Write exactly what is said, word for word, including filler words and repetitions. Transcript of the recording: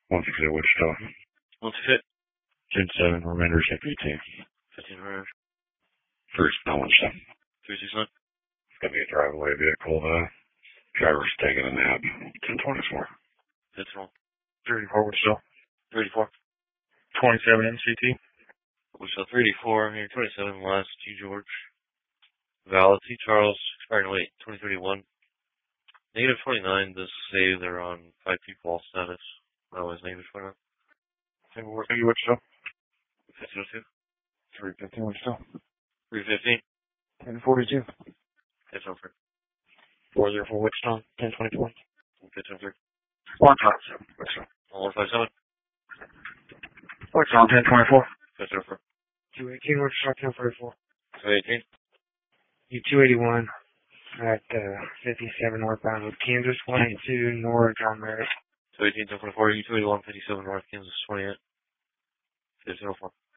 one sixty Wichita. one sixty. ten seven, remainder check fifteen. fifteen hundred. First, no Wichita. three six nine. It's going to be a driveway vehicle. The driver's taking a nap. ten twenty-four. That's wrong. thirty-four Wichita. thirty-four. twenty-seven N C T. Wichita three eighty-four. Here twenty-seven. Last T George. Valid T Charles. Expiring late twenty thirty-one. Negative twenty-nine. This say they're on five people status. Otherwise negative twenty-nine. ten four Wichita. fifteen oh two. three fifteen Wichita. three fifteen. ten forty-two. That's on for. four oh four Wichita. ten twenty-four. fifteen oh three. one fifty-seven Wichita. one fifty-seven. Wichita. ten twenty-four. fifteen oh four. two eighteen Wichita. ten forty-four. two eighteen. U two eighty-one at uh, fifty-seven northbound of Kansas. one eighty-two North John Merritt. two eighteen, ten forty-four. U two eighty-one, fifty-seven North Kansas, twenty-eight. fifteen oh four.